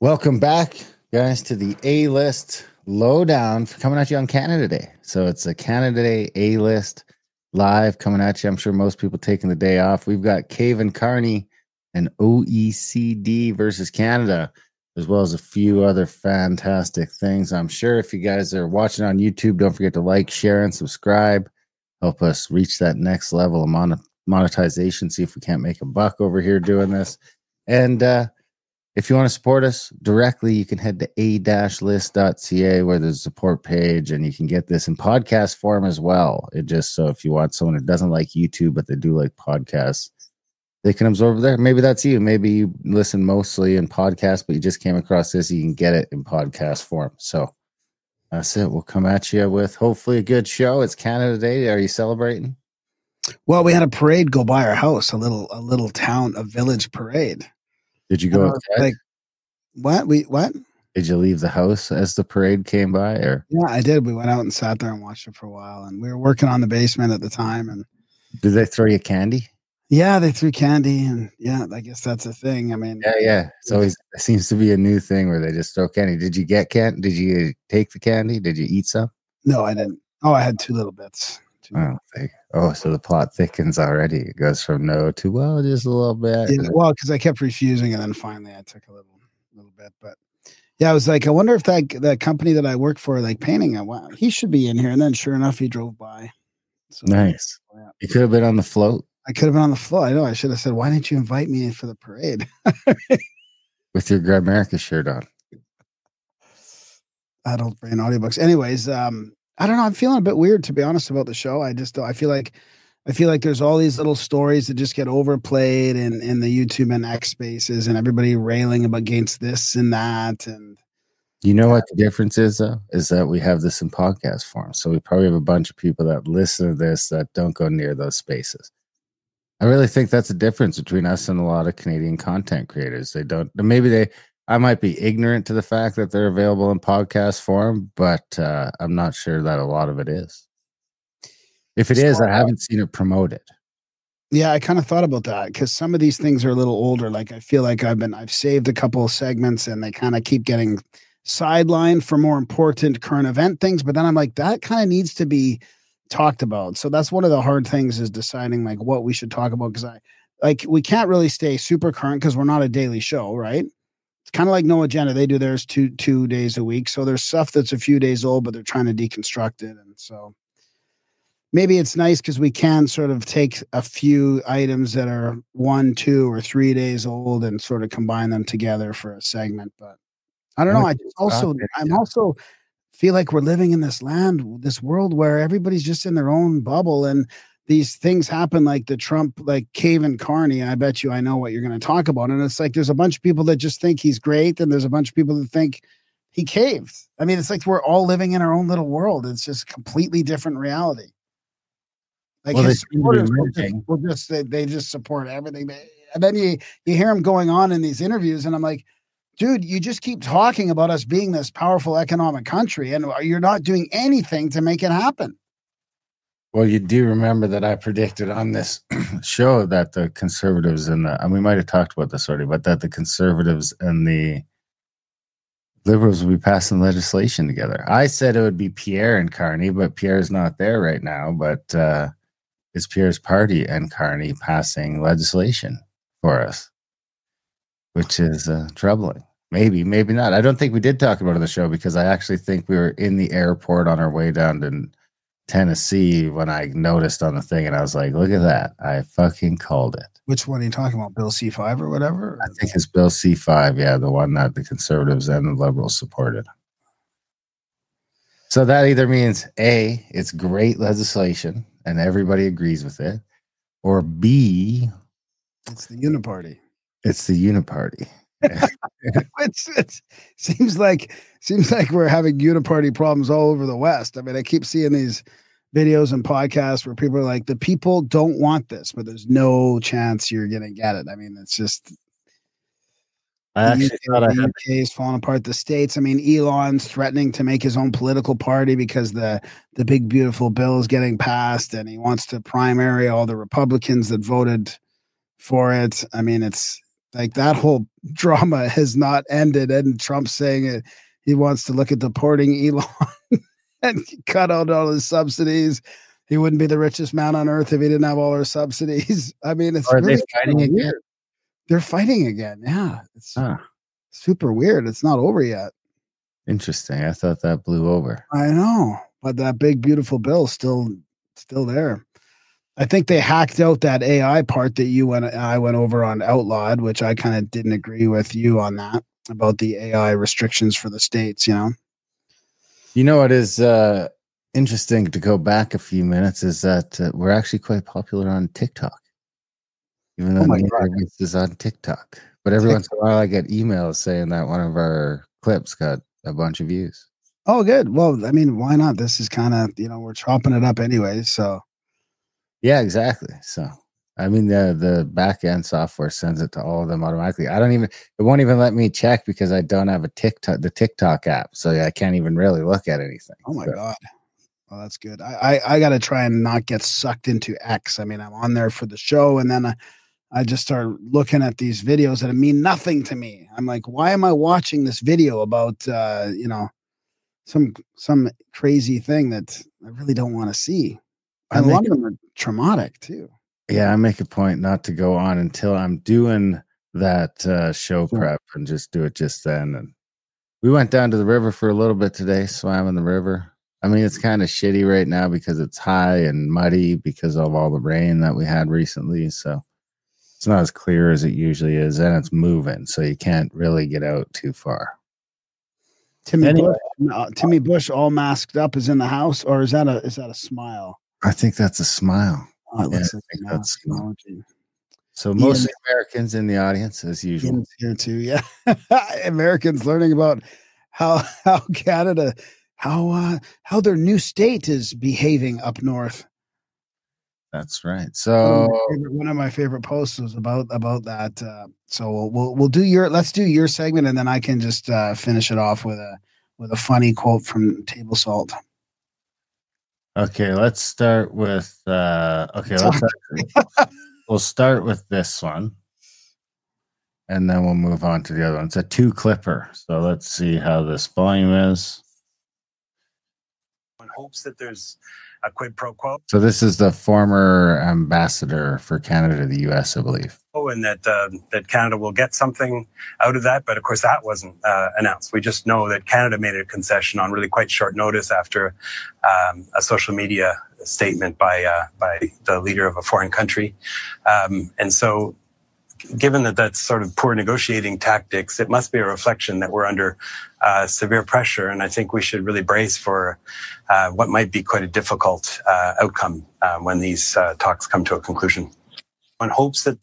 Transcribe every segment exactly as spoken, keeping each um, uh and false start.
Welcome back, guys, to the A-List Lowdown for coming at you on Canada Day. So it's a Canada Day A-List live coming at you. I'm sure most people taking the day off. We've got Kevin Carney and O E C D versus Canada, as well as a few other fantastic things. I'm sure if you guys are watching on YouTube, don't forget to like, share, and subscribe. Help us reach that next level of mon- monetization. See if we can't make a buck over here doing this. And, uh, if you want to support us directly, you can head to a dash list dot c a where there's a support page, and you can get this in podcast form as well. It just so if you want someone who doesn't like YouTube, but they do like podcasts, they can absorb there. Maybe that's you. Maybe you listen mostly in podcasts, but you just came across this. You can get it in podcast form. So that's it. We'll come at you with hopefully a good show. It's Canada Day. Are you celebrating? Well, we had a parade go by our house, a little, a little town, a village parade. Did you go outside? Like, what? We what? Did you leave the house as the parade came by? Or yeah, I did. We went out and sat there and watched it for a while. And we were working on the basement at the time. And did they throw you candy? Yeah, they threw candy, and yeah, I guess that's a thing. I mean, yeah, yeah. It's always it seems to be a new thing where they just throw candy. Did you get candy? Did you take the candy? Did you eat some? No, I didn't. Oh, I had two little bits. Two oh, they, oh, so the plot thickens already. It goes from no to well, just a little bit. Yeah, well, because I kept refusing, and then finally I took a little, little bit. But yeah, I was like, I wonder if that that company that I work for, like painting, wow, he should be in here. And then sure enough, he drove by. So, nice. Yeah. You could have been on the float. I could have been on the floor. I know. I should have said, why didn't you invite me for the parade? With your Gramerica shirt on. Adult Brain audiobooks. Anyways, um, I don't know. I'm feeling a bit weird, to be honest, about the show. I just, I feel like, I feel like there's all these little stories that just get overplayed in, in the YouTube and X spaces, and everybody railing against this and that. And you know what the difference is, though, is that we have this in podcast form. So we probably have a bunch of people that listen to this that don't go near those spaces. I really think that's the difference between us and a lot of Canadian content creators. They don't, maybe they, I might be ignorant to the fact that they're available in podcast form, but uh, I'm not sure that a lot of it is. If it is, I haven't seen it promoted. Yeah, I kind of thought about that because some of these things are a little older. Like I feel like I've been, I've saved a couple of segments and they kind of keep getting sidelined for more important current event things. But then I'm like, that kind of needs to be talked about. So that's one of the hard things is deciding like what we should talk about. Cause I like, we can't really stay super current because we're not a daily show, right? It's kind of like No Agenda. They do theirs two, two days a week. So there's stuff that's a few days old, but they're trying to deconstruct it. And so maybe it's nice because we can sort of take a few items that are one, two or three days old and sort of combine them together for a segment. But I don't know. I just also, I'm also feel like we're living in this land, this world where everybody's just in their own bubble, and these things happen like the Trump, like Kevin Carney. I bet you I know what you're going to talk about. And it's like, there's a bunch of people that just think he's great. And there's a bunch of people that think he caved. I mean, it's like, we're all living in our own little world. It's just completely different reality. Like well, his supporters will just, will just they, they just support everything. They, and then you, you hear him going on in these interviews and I'm like, dude, you just keep talking about us being this powerful economic country and you're not doing anything to make it happen. Well, you do remember that I predicted on this show that the conservatives and the, and we might have talked about this already, but that the conservatives and the liberals will be passing legislation together. I said it would be Pierre and Carney, but Pierre's not there right now, but uh, it's Pierre's party and Carney passing legislation for us, which is uh, troubling. Maybe, maybe not. I don't think we did talk about it on the show because I actually think we were in the airport on our way down to Tennessee when I noticed on the thing and I was like, look at that. I fucking called it. Which one are you talking about? Bill C five or whatever? I think it's Bill C five. Yeah, the one that the conservatives and the liberals supported. So that either means A, it's great legislation and everybody agrees with it, or B, it's the uniparty. It's the uniparty. it's, it seems like seems like we're having uniparty problems all over the West. I mean, I keep seeing these videos and podcasts where people are like, the people don't want this, but there's no chance you're going to get it. I mean, it's just I actually U K, thought I had U K is falling apart. The States, I mean, Elon's threatening to make his own political party because the the big beautiful bill is getting passed, and he wants to primary all the Republicans that voted for it. I mean, it's Like that whole drama has not ended, and Trump's saying it. He wants to look at deporting Elon and cut out all his subsidies. He wouldn't be the richest man on earth if he didn't have all our subsidies. I mean, it's Are really they fighting weird. again? They're fighting again. Yeah, it's Huh. super weird. It's not over yet. Interesting. I thought that blew over. I know, but that big beautiful bill still still there. I think they hacked out that A I part that you and I went over on Outlawed, which I kind of didn't agree with you on that about the A I restrictions for the states. You know, You know what is uh, interesting to go back a few minutes is that uh, we're actually quite popular on TikTok. Even though Oh my neither God. of us is on TikTok, but every once in a while I get emails saying that one of our clips got a bunch of views. Oh, good. Well, I mean, why not? This is kind of, you know, we're chopping it up anyway. So Yeah, exactly. So, I mean, the the back end software sends it to all of them automatically. I don't even, it won't even let me check because I don't have a TikTok, the TikTok app. So I can't even really look at anything. oh my So, God. Well, that's good. I, I, I got to try and not get sucked into X. I mean, I'm on there for the show, and then I, I just start looking at these videos that mean nothing to me. I'm like, why am I watching this video about, uh, you know, some some crazy thing that I really don't want to see? I And a lot make, of them are traumatic too. yeah, I make a point not to go on until I'm doing that uh, show Sure. prep and just do it just then. And we went down to the river for a little bit today, swam in the river. I mean, it's kind of shitty right now because it's high and muddy because of all the rain that we had recently. So it's not as clear as it usually is, and it's moving, so you can't really get out too far. Timmy Anyway. Bush, uh, Timmy Bush, all masked up, is in the house, or is that a is that a smile? I think that's a smile. Oh, it Yeah, looks I like think a that's mask smile. emoji. So Ian- mostly Americans in the audience, as usual. Ian's here too. Yeah, Americans learning about how how Canada, how uh, how their new state is behaving up north. That's right. One of, So my favorite, one of my favorite posts was about about that. Uh, so we'll, we'll we'll do your let's do your segment, and then I can just uh, finish it off with a with a funny quote from Table Salt. okay, let's start with uh okay, let's actually, we'll start with this one. And then we'll move on to the other one. It's a two clipper. So let's see how this volume is. In hopes that there's a quid pro quo. So this is the former ambassador for Canada to the U S, I believe. Oh, and that uh, that Canada will get something out of that. But of course, that wasn't uh, announced. We just know that Canada made a concession on really quite short notice after um, a social media statement by uh, by the leader of a foreign country. Um, and so given that that's sort of poor negotiating tactics, it must be a reflection that we're under uh, severe pressure. And I think we should really brace for uh, what might be quite a difficult uh, outcome uh, when these uh, talks come to a conclusion. One hopes that.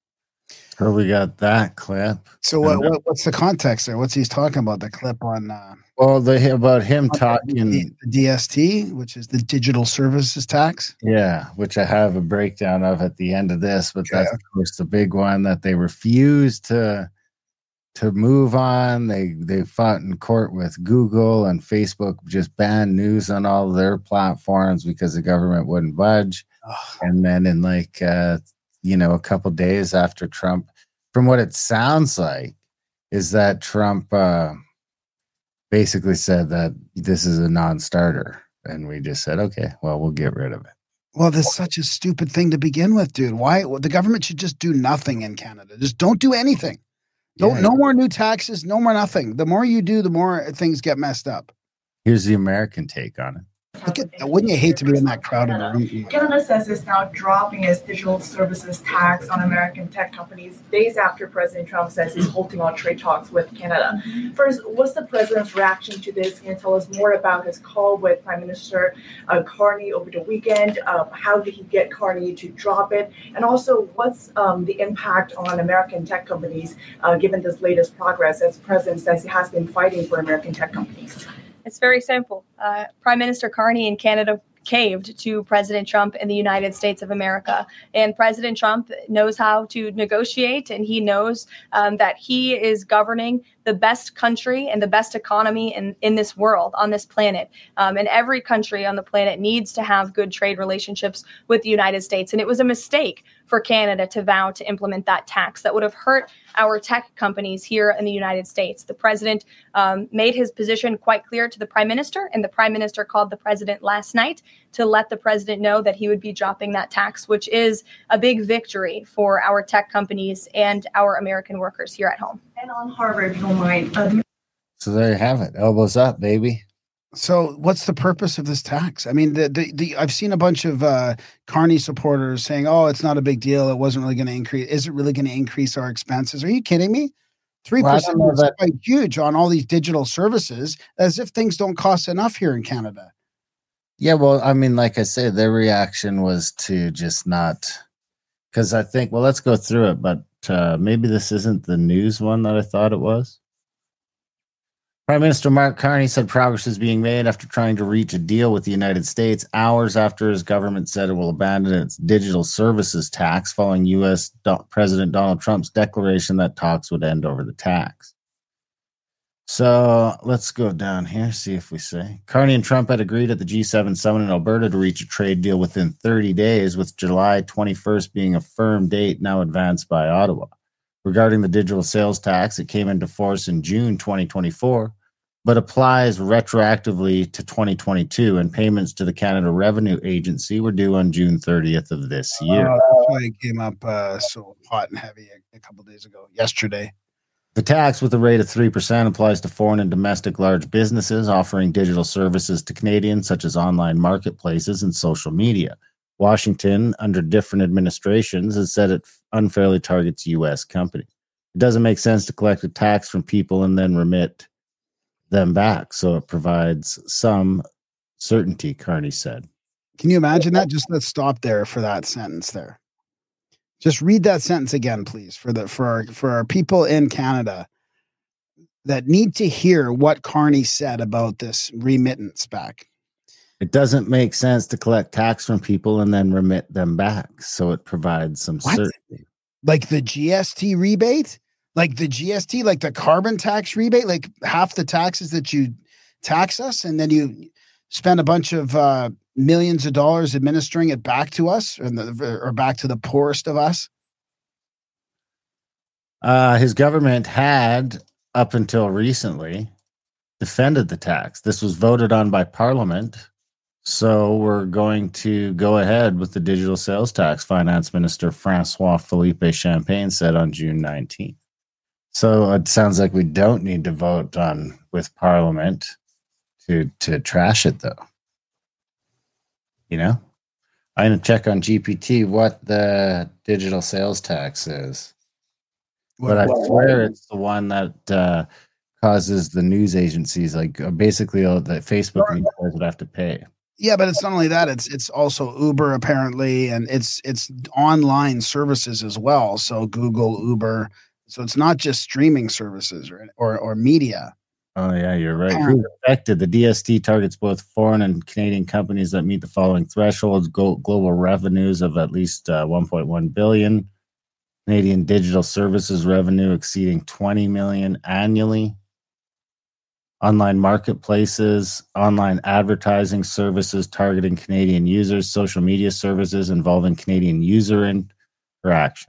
So we got that clip. So what, what what's the context there? What's he's talking about? The clip on uh, Well, the about him talking the D S T, which is the Digital Services Tax. Yeah, which I have a breakdown of at the end of this, but Okay. that's of course the big one that they refused to to move on. They they fought in court with Google, and Facebook just banned news on all of their platforms because the government wouldn't budge. Ugh. And then in like uh, you know, a couple days after Trump, from what it sounds like, is that Trump uh, basically said that this is a non-starter, and we just said, okay, well, we'll get rid of it. Well, that's such a stupid thing to begin with, dude. Why well, the government should just do nothing in Canada? Just don't do anything. Don't Yeah. no more new taxes, no more nothing. The more you do, the more things get messed up. Here's the American take on it. Look at wouldn't you hate to be in that crowd in the room? Canada says it's now dropping its digital services tax on American tech companies days after President Trump says he's halting all trade talks with Canada. First, what's the president's reaction to this? Can you tell us more about his call with Prime Minister uh, Carney over the weekend? Uh, how did he get Carney to drop it? And also, what's um, the impact on American tech companies uh, given this latest progress as the president says he has been fighting for American tech companies? It's very simple. Uh, Prime Minister Carney in Canada caved to President Trump in the United States of America. And President Trump knows how to negotiate, and he knows um, that he is governing the best country and the best economy in, in this world, on this planet. Um, and every country on the planet needs to have good trade relationships with the United States. And it was a mistake for Canada to vow to implement that tax that would have hurt our tech companies here in the United States. The president um, made his position quite clear to the prime minister, and the prime minister called the president last night to let the president know that he would be dropping that tax, which is a big victory for our tech companies and our American workers here at home. And on Harvard, if you don't mind. Uh, So there you have it. Elbows up, baby. So what's the purpose of this tax? I mean, the, the, the I've seen a bunch of uh, Carney supporters saying, oh, it's not a big deal. It wasn't really going to increase. Is it really going to increase our expenses? Are you kidding me? three percent well, is that- quite huge on all these digital services, as if things don't cost enough here in Canada. Yeah, well, I mean, like I said, their reaction was to just not, because I think, well, let's go through it, but uh, maybe this isn't the news one that I thought it was. Prime Minister Mark Carney said progress is being made after trying to reach a deal with the United States hours after his government said it will abandon its digital services tax following U S Do- President Donald Trump's declaration that talks would end over the tax. So let's go down here, see if we say. Carney and Trump had agreed at the G seven summit in Alberta to reach a trade deal within thirty days, with July twenty-first being a firm date now advanced by Ottawa. Regarding the digital sales tax, it came into force in June twenty twenty-four, but applies retroactively to twenty twenty-two, and payments to the Canada Revenue Agency were due on June thirtieth of this year. Uh, that's why it came up uh, so hot and heavy a, a couple of days ago, yesterday. The tax, with a rate of three percent, applies to foreign and domestic large businesses offering digital services to Canadians, such as online marketplaces and social media. Washington, under different administrations, has said it unfairly targets U S companies. It doesn't make sense to collect a tax from people and then remit them back, so it provides some certainty, Carney said. Can you imagine that? Just let's stop there for that sentence there. Just read that sentence again, please, for the for our for our people in Canada that need to hear what Carney said about this remittance back. It doesn't make sense to collect tax from people and then remit them back, so it provides some what? certainty. Like the G S T rebate? Like the G S T, like the carbon tax rebate, like half the taxes that you tax us, and then you spend a bunch of uh, millions of dollars administering it back to us, or, the, or back to the poorest of us. Uh, his government had, up until recently, defended the tax. This was voted on by Parliament, so we're going to go ahead with the digital sales tax, Finance Minister Francois Philippe Champagne said on June nineteenth. So it sounds like we don't need to vote on with Parliament to to trash it, though. You know, I'm going to check on G P T what the digital sales tax is. But I swear it's the one that uh, causes the news agencies, like uh, basically all the Facebook news guys would have to pay. Yeah, but it's not only that; it's it's also Uber apparently, and it's it's online services as well. So Google, Uber. So it's not just streaming services or or, or media. Oh yeah, you're right. Who's affected? The D S T targets both foreign and Canadian companies that meet the following thresholds: Go- global revenues of at least uh, one point one billion, Canadian digital services revenue exceeding twenty million annually, online marketplaces, online advertising services targeting Canadian users, social media services involving Canadian user interaction.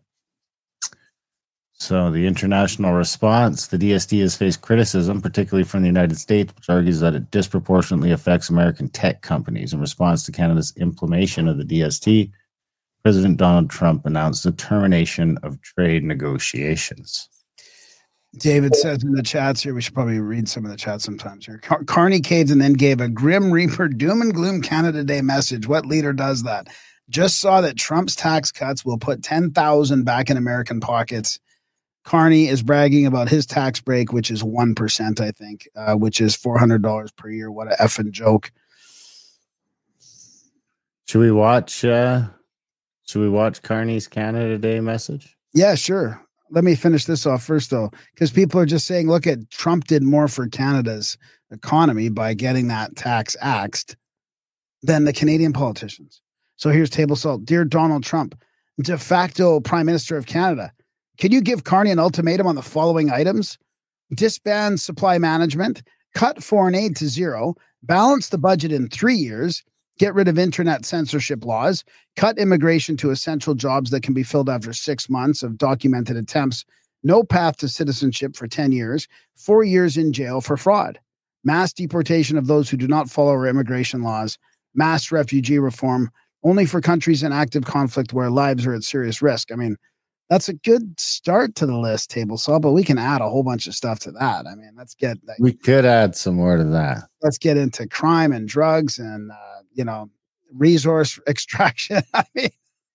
So the international response, the D S T has faced criticism, particularly from the United States, which argues that it disproportionately affects American tech companies. In response to Canada's implementation of the D S T, President Donald Trump announced the termination of trade negotiations. David says in the chats here, we should probably read some of the chats sometimes here. Car- Carney caved and then gave a grim reaper doom and gloom Canada Day message. What leader does that? Just saw that Trump's tax cuts will put ten thousand back in American pockets. Carney is bragging about his tax break, which is one percent, I think, uh, which is four hundred dollars per year. What a effing joke. Should we watch, uh, should we watch Carney's Canada Day message? Yeah, sure. Let me finish this off first, though, because people are just saying, look at Trump did more for Canada's economy by getting that tax axed than the Canadian politicians. So here's table salt. Dear Donald Trump, de facto Prime Minister of Canada, can you give Carney an ultimatum on the following items? Disband supply management, cut foreign aid to zero, balance the budget in three years, get rid of internet censorship laws, cut immigration to essential jobs that can be filled after six months of documented attempts, no path to citizenship for ten years, four years in jail for fraud, mass deportation of those who do not follow our immigration laws, mass refugee reform, only for countries in active conflict where lives are at serious risk. I mean, that's a good start to the list, Table Salt, but we can add a whole bunch of stuff to that. I mean, let's get... Like, we could add some more to that. Let's get into crime and drugs and, uh, you know, resource extraction. I mean...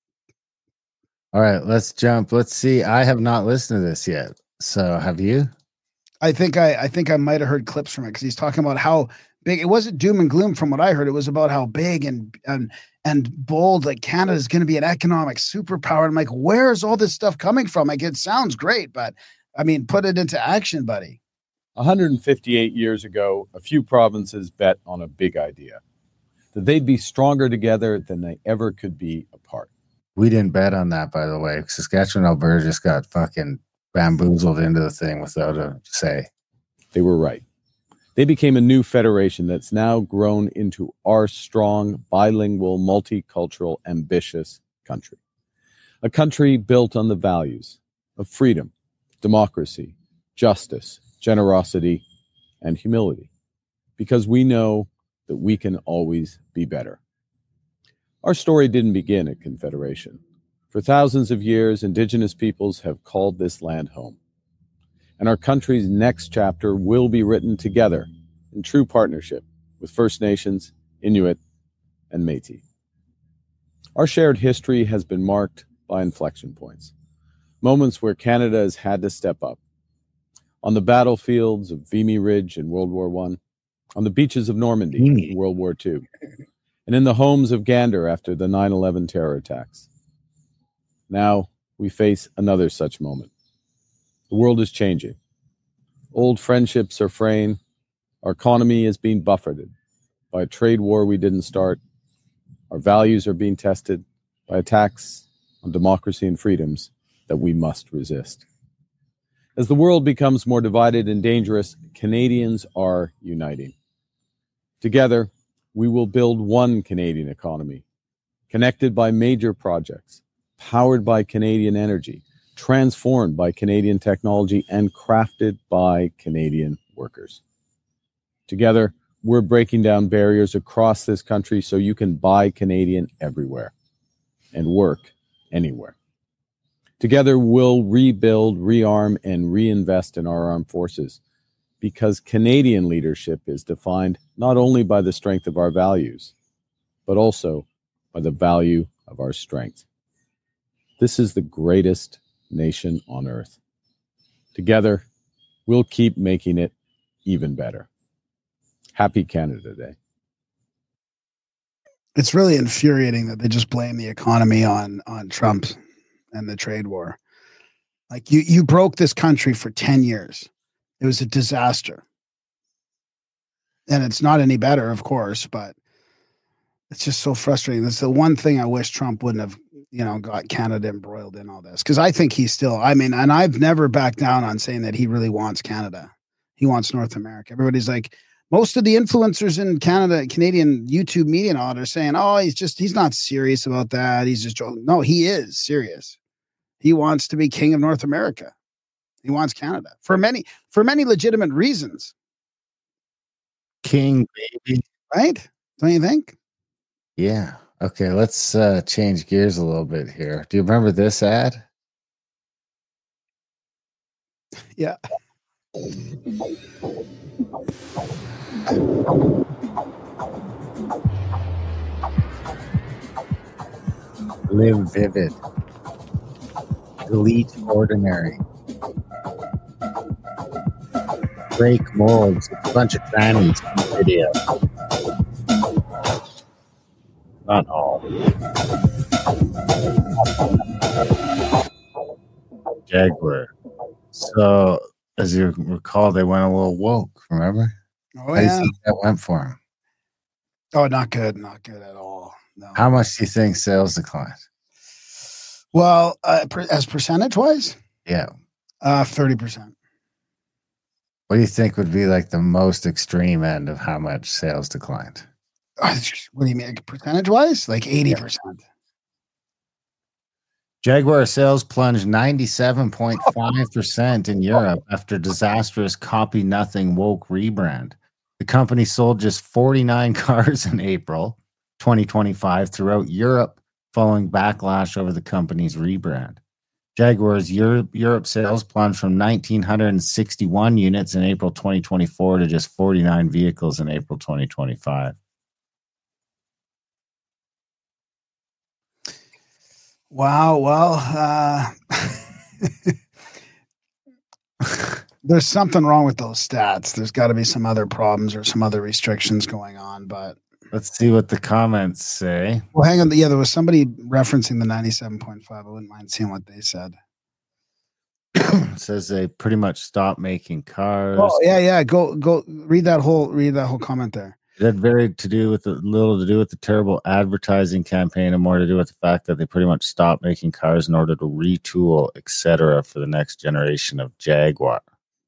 All right, let's jump. Let's see. I have not listened to this yet. So have you? I think I, I think I might have heard clips from it because he's talking about how big it wasn't doom and gloom from what I heard. It was about how big and and and bold like Canada is going to be an economic superpower. I'm like, where's all this stuff coming from? Like, it sounds great, but I mean, put it into action, buddy. one hundred fifty-eight years ago, a few provinces bet on a big idea, that they'd be stronger together than they ever could be apart. We didn't bet on that, by the way. Saskatchewan, Alberta just got fucking bamboozled into the thing without a say. They were right. They became a new federation that's now grown into our strong, bilingual, multicultural, ambitious country. A country built on the values of freedom, democracy, justice, generosity, and humility. Because we know that we can always be better. Our story didn't begin at Confederation. For thousands of years, Indigenous peoples have called this land home. And our country's next chapter will be written together in true partnership with First Nations, Inuit, and Métis. Our shared history has been marked by inflection points, moments where Canada has had to step up. On the battlefields of Vimy Ridge in World War One, on the beaches of Normandy in World War Two, and in the homes of Gander after the nine eleven terror attacks. Now we face another such moment. The world is changing. Old friendships are fraying. Our economy is being buffeted by a trade war we didn't start. Our values are being tested by attacks on democracy and freedoms that we must resist. As the world becomes more divided and dangerous, Canadians are uniting. Together, we will build one Canadian economy, connected by major projects, powered by Canadian energy, transformed by Canadian technology, and crafted by Canadian workers. Together, we're breaking down barriers across this country so you can buy Canadian everywhere and work anywhere. Together, we'll rebuild, rearm, and reinvest in our armed forces, because Canadian leadership is defined not only by the strength of our values, but also by the value of our strength. This is the greatest nation on earth. Together, we'll keep making it even better. Happy Canada Day. It's really infuriating that they just blame the economy on, on Trump and the trade war. Like, you, you broke this country for ten years. It was a disaster. And it's not any better, of course, but it's just so frustrating. That's the one thing I wish Trump wouldn't have, you know, got Canada embroiled in all this. Because I think he's still, I mean, and I've never backed down on saying that he really wants Canada. He wants North America. Everybody's like, most of the influencers in Canada, Canadian YouTube media and all, are saying, oh, he's just, he's not serious about that. He's just, no, he is serious. He wants to be king of North America. He wants Canada for many, for many legitimate reasons. King, baby. Right? Don't you think? Yeah. Okay, let's uh, change gears a little bit here. Do you remember this ad? Yeah. Live vivid. Delete ordinary. Break molds. It's a bunch of trannies in the video. Not all. Jaguar. So, as you recall, they went a little woke, remember? Oh, How do you yeah. think that went for him? Oh, not good. Not good at all. No. How much do you think sales declined? Well, uh, per, as percentage wise, Yeah. uh, thirty percent. What do you think would be like the most extreme end of how much sales declined? What do you mean, like percentage wise? Like eighty percent. Jaguar sales plunged ninety-seven point five percent in Europe after disastrous copy nothing woke rebrand. The company sold just forty-nine cars in April twenty twenty-five throughout Europe, following backlash over the company's rebrand. Jaguar's Europe, Europe sales plunged from one thousand nine hundred sixty-one units in April twenty twenty-four to just forty-nine vehicles in April twenty twenty-five. Wow. Well, uh, there's something wrong with those stats. There's got to be some other problems or some other restrictions going on. But let's see what the comments say. Well, hang on. Yeah, there was somebody referencing the ninety-seven point five. I wouldn't mind seeing what they said. It says they pretty much stopped making cars. Oh, yeah, yeah. Go, go. Read that whole. Read that whole comment there. It had very to do with the little to do with the terrible advertising campaign, and more to do with the fact that they pretty much stopped making cars in order to retool, et cetera, for the next generation of Jaguar.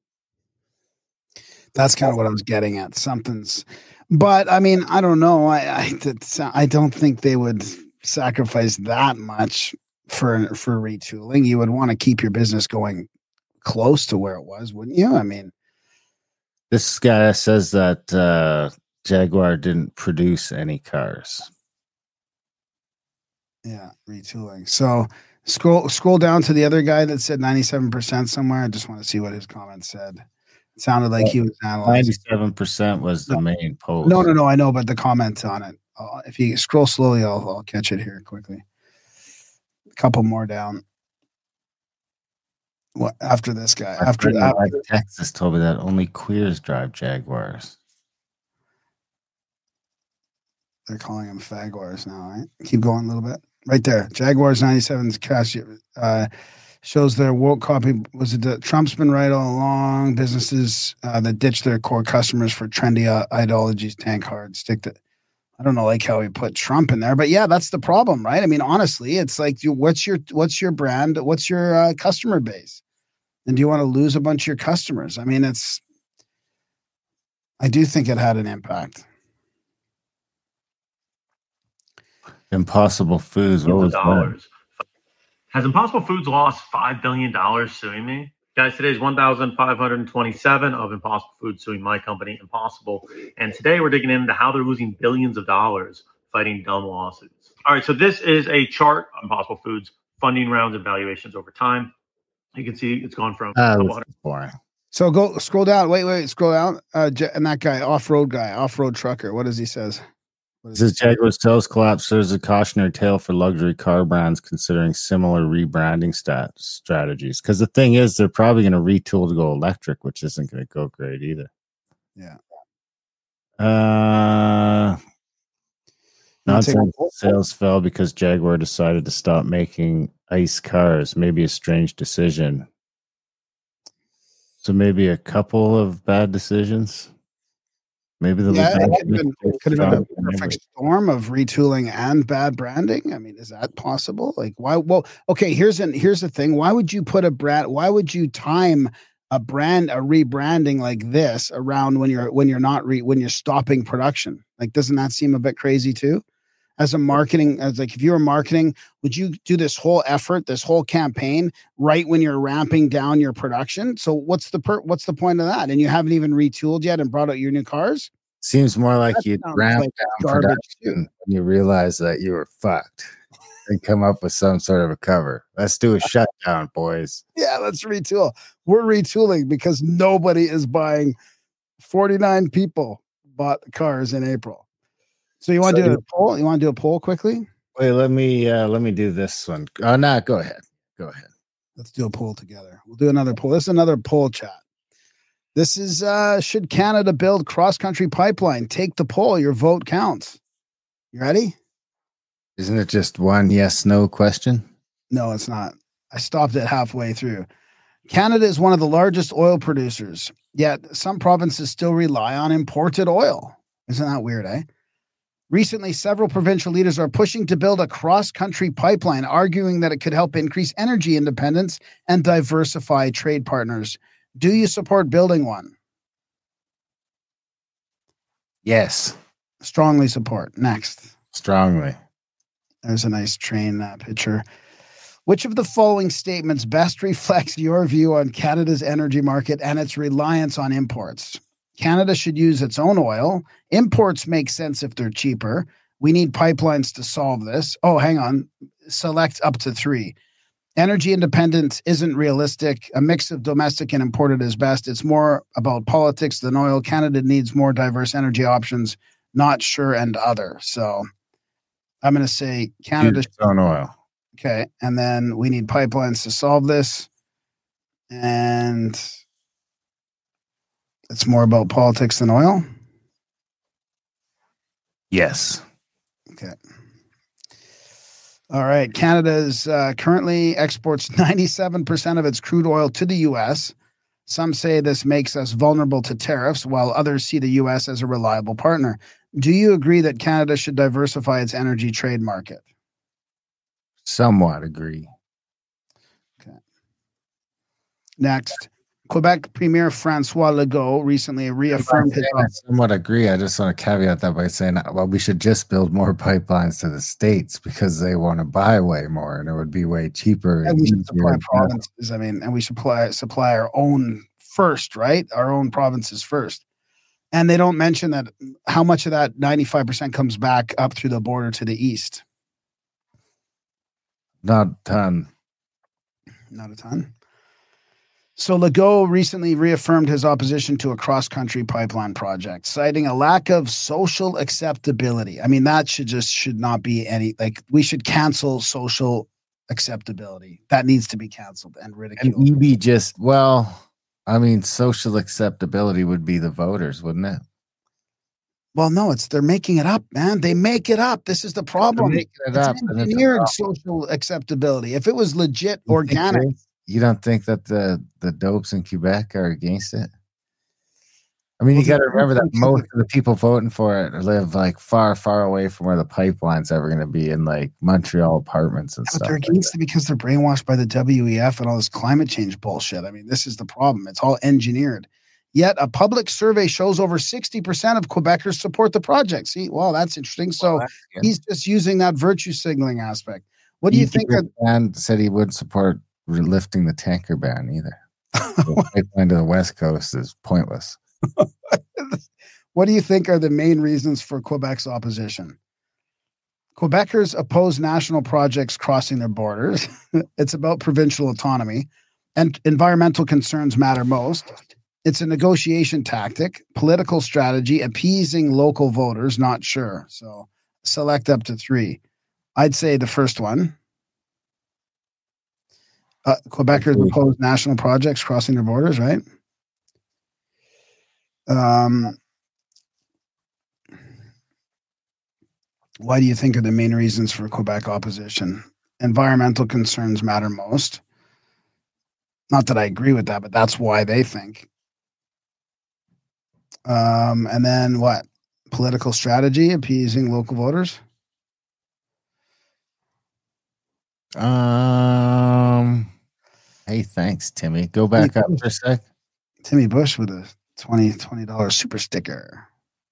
That's kind of what I was getting at. Something's, but I mean, I don't know. I I, that's, I don't think they would sacrifice that much for for retooling. You would want to keep your business going close to where it was, wouldn't you? I mean, this guy says that uh, Jaguar didn't produce any cars. Yeah, retooling. So scroll scroll down to the other guy that said ninety-seven percent somewhere. I just want to see what his comment said. It sounded like he was analyzing. ninety-seven percent was the no, main post. No, no, no. I know, but the comments on it. Uh, if you scroll slowly, I'll, I'll catch it here quickly. A couple more down. What after this guy? Our after that, like Texas told me that only queers drive Jaguars. They're calling them Fagwars now, right? Keep going a little bit. Right there. Jaguars ninety-seven's cash uh, shows their woke copy. Was it that Trump's been right all along? Businesses uh, that ditch their core customers for trendy uh, ideologies tank hard. Stick to. I don't know, like how he put Trump in there, but yeah, that's the problem, right? I mean, honestly, it's like, you, what's your what's your brand? What's your uh, customer base? And do you want to lose a bunch of your customers? I mean, it's. I do think it had an impact. Impossible Foods. What was dollars. Has Impossible Foods lost five billion dollars suing me? Guys, today's one thousand five hundred twenty-seven of Impossible Foods suing my company, Impossible. And today we're digging into how they're losing billions of dollars fighting dumb lawsuits. All right, so this is a chart on Impossible Foods funding rounds and valuations over time. You can see it's gone from uh, boring. So go scroll down. Wait, wait, scroll down. Uh, and that guy, off-road guy, off-road trucker. What does he says? This is Jaguar's sales collapse serves a cautionary tale for luxury car brands considering similar rebranding stat strategies. Because the thing is, they're probably going to retool to go electric, which isn't going to go great either. Yeah. Uh, nonsense sales fell because Jaguar decided to stop making ICE cars. Maybe a strange decision. So maybe a couple of bad decisions. Maybe the yeah, it could, been, could have been a perfect storm of retooling and bad branding. I mean, is that possible? Like, why? Well, okay. Here's an here's the thing. Why would you put a brand? Why would you time a brand a rebranding like this around when you're when you're not re, when you're stopping production? Like, doesn't that seem a bit crazy too? As a marketing, as like if you were marketing, would you do this whole effort, this whole campaign right when you're ramping down your production? So what's the per, what's the point of that? And you haven't even retooled yet and brought out your new cars? Seems more like you'd ramp like down production when you realize that you were fucked and come up with some sort of a cover. Let's do a shutdown, boys. Yeah, let's retool. We're retooling because nobody is buying. forty-nine people bought cars in April. So you want to so do a poll? You want to do a poll quickly? Wait, let me uh, let me do this one. Oh, no, go ahead. Go ahead. Let's do a poll together. We'll do another poll. This is another poll chat. This is uh, should Canada build cross-country pipeline? Take the poll. Your vote counts. You ready? Isn't it just one yes, no question? No, it's not. I stopped it halfway through. Canada is one of the largest oil producers, yet some provinces still rely on imported oil. Isn't that weird, eh? Recently, several provincial leaders are pushing to build a cross-country pipeline, arguing that it could help increase energy independence and diversify trade partners. Do you support building one? Yes. Strongly support. Next. Strongly. There's a nice train uh, picture. Which of the following statements best reflects your view on Canada's energy market and its reliance on imports? Canada should use its own oil. Imports make sense if they're cheaper. We need pipelines to solve this. Oh, hang on. Select up to three. Energy independence isn't realistic. A mix of domestic and imported is best. It's more about politics than oil. Canada needs more diverse energy options. Not sure and other. So I'm going to say Canada. Use its own oil. Okay. And then we need pipelines to solve this. And it's more about politics than oil? Yes. Okay. All right. Canada's uh, currently exports ninety-seven percent of its crude oil to the U S. Some say this makes us vulnerable to tariffs, while others see the U S as a reliable partner. Do you agree that Canada should diversify its energy trade market? Somewhat agree. Okay. Next. Quebec Premier Francois Legault recently reaffirmed his. I somewhat agree. I just want to caveat that by saying, well, we should just build more pipelines to the states because they want to buy way more, and it would be way cheaper. And we should supply provinces. I mean, and we supply supply our own first, right? Our own provinces first. And they don't mention that how much of that ninety-five percent comes back up through the border to the east. Not a ton. Not a ton. So Legault recently reaffirmed his opposition to a cross-country pipeline project, citing a lack of social acceptability. I mean, that should just should not be any, like, we should cancel social acceptability. That needs to be canceled and ridiculed. And E B just, well, I mean, social acceptability would be the voters, wouldn't it? Well, no, it's they're making it up, man. They make it up. This is the problem. They're making it it's up. engineered social acceptability. If it was legit, You organic. think they- You don't think that the, the dopes in Quebec are against it? I mean, Well, you got to the- remember that most of the people voting for it live like far, far away from where the pipeline's ever going to be in like Montreal apartments and But stuff. they're like against that. it because they're brainwashed by the W E F and all this climate change bullshit. I mean, this is the problem. It's all engineered. Yet a public survey shows over sixty percent of Quebecers support the project. See, well, that's interesting. So Well, that's good. he's just using that virtue signaling aspect. What do you think? Are, And said he would support lifting the tanker ban either. The pipeline to the West Coast is pointless. what do you think are the main reasons for Quebec's opposition? Quebecers oppose national projects crossing their borders. It's about provincial autonomy, and environmental concerns matter most. It's a negotiation tactic, political strategy, appeasing local voters, not sure. So select up to three. I'd say the first one. Uh, Quebecers Agree. oppose national projects crossing their borders, right? Um, why do you think are the main reasons for Quebec opposition? Environmental concerns matter most. Not that I agree with that, but that's why they think. Um, and then what? Political strategy, appeasing local voters. Um. Hey, thanks, Timmy. Go back up for a sec. Timmy Bush with a twenty dollars super sticker.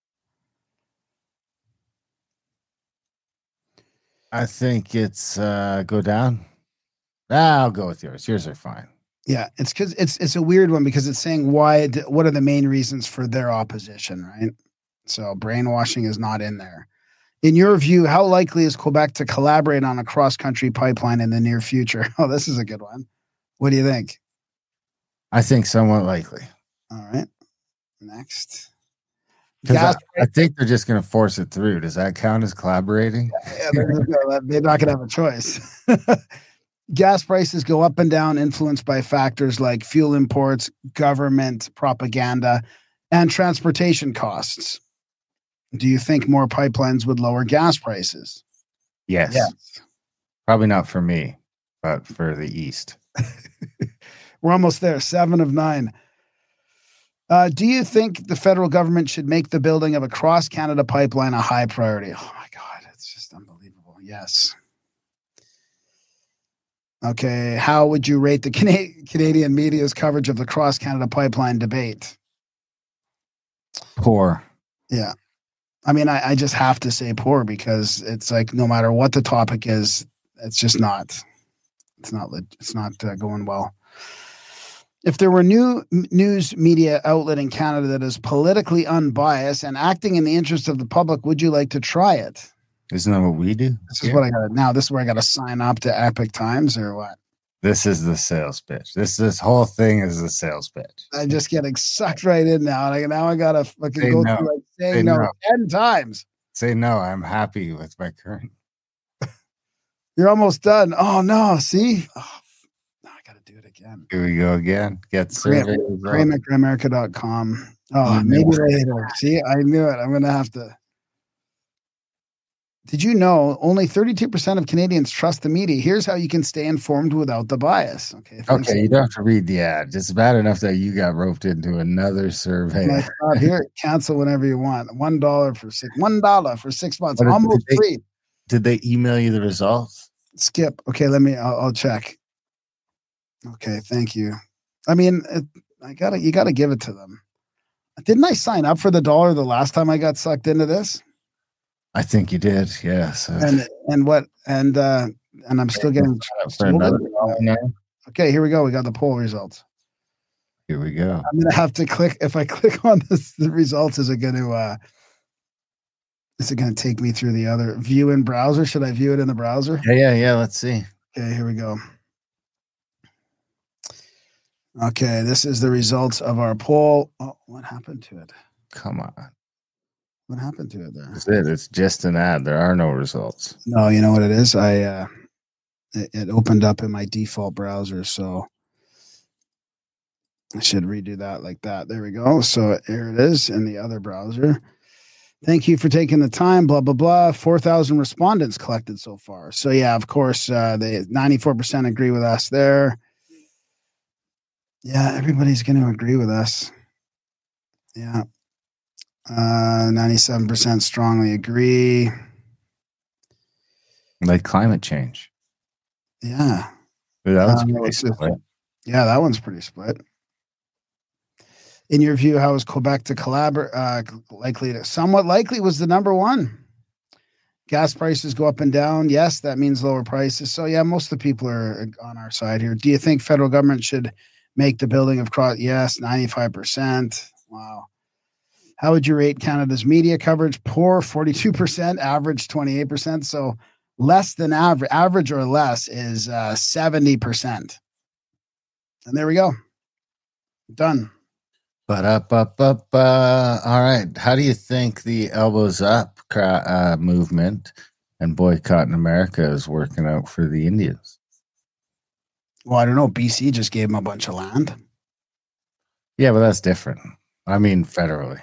I think it's uh go down. Ah, I'll go with yours. Yours are fine. Yeah, it's because it's it's a weird one because it's saying why. What are the main reasons for their opposition, right? So brainwashing is not in there. In your view, how likely is Quebec to collaborate on a cross-country pipeline in the near future? Oh, this is a good one. What do you think? I think somewhat likely. All right. Next. Because Gas I, I think they're just going to force it through. Does that count as collaborating? Yeah, they're, they're not going to have a choice. Gas prices go up and down, influenced by factors like fuel imports, government propaganda, and transportation costs. Do you think more pipelines would lower gas prices? Yes. Yes. Probably not for me, but for the East. We're almost there. Seven of nine. Uh, do you think the federal government should make the building of a cross-Canada pipeline a high priority? Oh, my God. It's just unbelievable. Yes. Okay. How would you rate the Cana- Canadian media's coverage of the cross-Canada pipeline debate? Poor. Yeah. I mean, I, I just have to say poor because it's like no matter what the topic is, it's just not. It's not. It's not uh, going well. If there were new news media outlet in Canada that is politically unbiased and acting in the interest of the public, would you like to try it? Isn't that what we do? This is yeah. what I got to now. This is where I got to sign up to Epic Times or what? This is the sales pitch. This this whole thing is the sales pitch. I'm just getting sucked right in now. And I, now I got to fucking go no. through like saying Say no, no ten times. Say no. I'm happy with my current. You're almost done. Oh, no. See? Oh, no, I got to do it again. Here we go again. Get survey. Graham at Grimerica dot com. Oh, oh maybe later. See, I knew it. I'm going to have to. Did you know only thirty-two percent of Canadians trust the media? Here's how you can stay informed without the bias. Okay. Okay. You don't have to read the ad. It's bad enough that you got roped into another survey. Stop here. Cancel whenever you want. One dollar for six. One dollar for six months. Almost did they, free. Did they email you the results? Skip. Okay. Let me. I'll, I'll check. Okay. Thank you. I mean, it, I gotta. You gotta give it to them. Didn't I sign up for the dollar the last time I got sucked into this? I think you did, yes. Yeah, so. And and what and uh, and I'm still getting for another okay. Here we go. We got the poll results. Here we go. I'm gonna have to click. If I click on this, the results, is it going to uh, is it going to take me through the other view in browser? Should I view it in the browser? Yeah, yeah, yeah. Let's see. Okay, here we go. Okay, this is the results of our poll. Oh, what happened to it? Come on. What happened to it there? That's it. It's just an ad. There are no results. No, you know what it is? I uh, it, it opened up in my default browser, so I should redo that like that. There we go. So here it is in the other browser. Thank you for taking the time. Blah blah blah. Four thousand respondents collected so far. So yeah, of course, uh, they ninety-four percent agree with us there. Yeah, everybody's going to agree with us. Yeah. Uh, ninety-seven percent strongly agree. Like climate change. Yeah. That one's um, pretty split. Yeah, that one's pretty split. In your view, how is Quebec to collaborate? Uh, likely to, somewhat likely was the number one. Gas prices go up and down. Yes, that means lower prices. So yeah, most of the people are on our side here. Do you think federal government should make the building of cross? Yes, ninety-five percent. Wow. How would you rate Canada's media coverage? Poor, forty-two percent, average, twenty-eight percent. So less than average, average or less is uh, seventy percent. And there we go. Done. But up, up, up. Uh, all right. How do you think the elbows up uh, movement and boycott in America is working out for the Indians? Well, I don't know. B C just gave them a bunch of land. Yeah, but that's different. I mean, federally.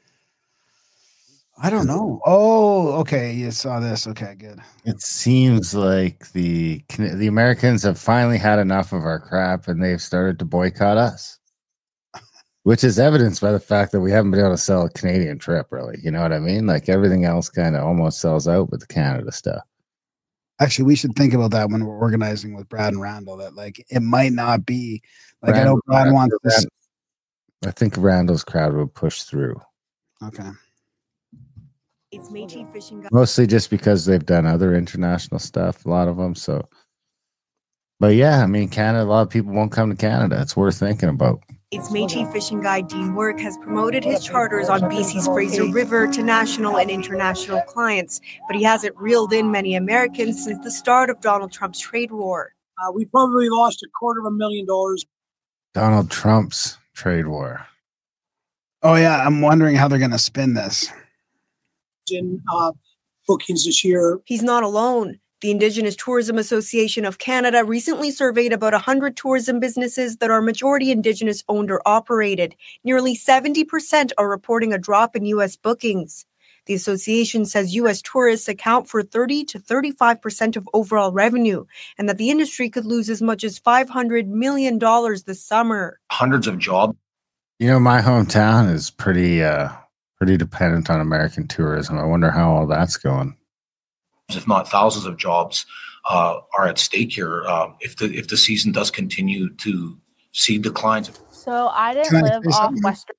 I don't know. Oh, okay. You saw this. Okay, good. It seems like the the Americans have finally had enough of our crap and they've started to boycott us, which is evidenced by the fact that we haven't been able to sell a Canadian trip, really. You know what I mean? Like everything else kind of almost sells out with the Canada stuff. Actually, we should think about that when we're organizing with Brad and Randall, that like it might not be like Randall, I know Brad wants this. I think Randall's crowd would push through. Okay. It's Métis Fishing Guide. Mostly just because they've done other international stuff, a lot of them. So, but yeah, I mean, Canada, a lot of people won't come to Canada. It's worth thinking about. It's Métis Fishing Guide Dean Work has promoted his charters on B C's Fraser River to national and international clients, but he hasn't reeled in many Americans since the start of Donald Trump's trade war. Uh, we probably lost a quarter of a million dollars. Donald Trump's trade war. Oh, yeah. I'm wondering how they're going to spin this. In uh, bookings this year. He's not alone. The Indigenous Tourism Association of Canada recently surveyed about one hundred tourism businesses that are majority Indigenous owned or operated. Nearly seventy percent are reporting a drop in U S bookings. The association says U S tourists account for thirty to thirty-five percent of overall revenue, and that the industry could lose as much as five hundred million dollars this summer. Hundreds of jobs. You know, my hometown is pretty uh pretty dependent on American tourism. I wonder how all that's going. If not thousands of jobs uh, are at stake here uh, if the if the season does continue to see declines. So I didn't Can I live say off something? Western.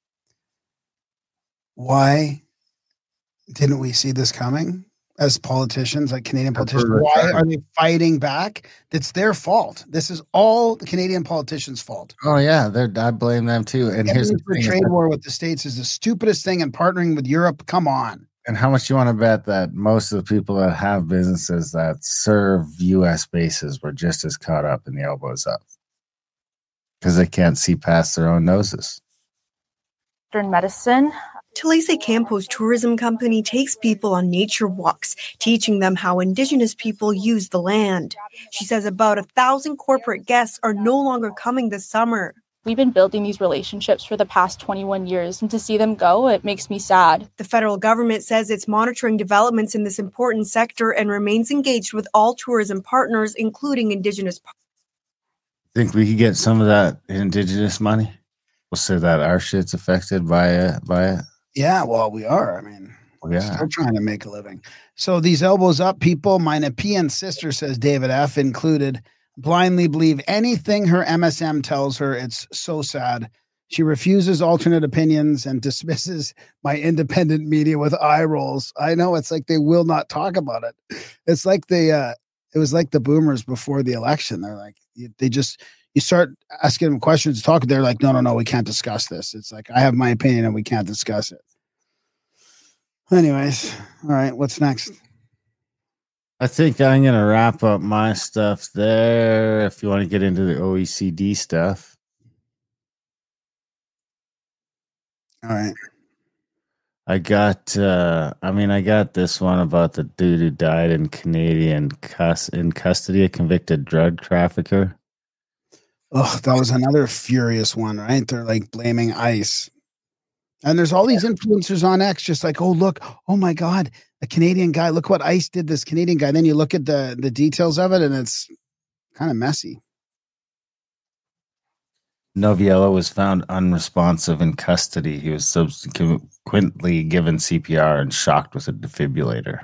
Why didn't we see this coming as politicians, like Canadian politicians? Absolutely. Why are they fighting back? It's their fault. This is all the Canadian politicians' fault. Oh yeah, they're I blame them too. And here's the Getting into a thing. is trade that- war with the States is the stupidest thing, and partnering with Europe. Come on. And how much you want to bet that most of the people that have businesses that serve U S bases were just as caught up in the elbows up because they can't see past their own noses. medicine. Talese Campo's tourism company takes people on nature walks, teaching them how Indigenous people use the land. She says about a thousand corporate guests are no longer coming this summer. We've been building these relationships for the past twenty-one years, and to see them go, it makes me sad. The federal government says it's monitoring developments in this important sector and remains engaged with all tourism partners, including Indigenous. Think we could get some of that Indigenous money? We'll say that our shit's affected by it. By it. Yeah, well, we are. I mean, we're Yeah. still trying to make a living. So these elbows up people, my Nepean sister, says David F. included, blindly believe anything her M S M tells her. It's so sad. She refuses alternate opinions and dismisses my independent media with eye rolls. I know, it's like they will not talk about it. It's like they, uh, it was like the boomers before the election. They're like, they just, you start asking them questions, talk. They're like, no, no, no, we can't discuss this. It's like, I have my opinion and we can't discuss it. Anyways, all right, what's next? I think I'm going to wrap up my stuff there. If you want to get into the O E C D stuff. All right. I got, uh, I mean, I got this one about the dude who died in Canadian cus- in custody, a convicted drug trafficker. Oh, that was another furious one, right? They're like blaming ICE. And there's all these influencers on X just like, oh, look, oh my God, a Canadian guy. Look what ICE did, this Canadian guy. Then you look at the, the details of it and it's kind of messy. Noviello was found unresponsive in custody. He was subsequently given C P R and shocked with a defibrillator.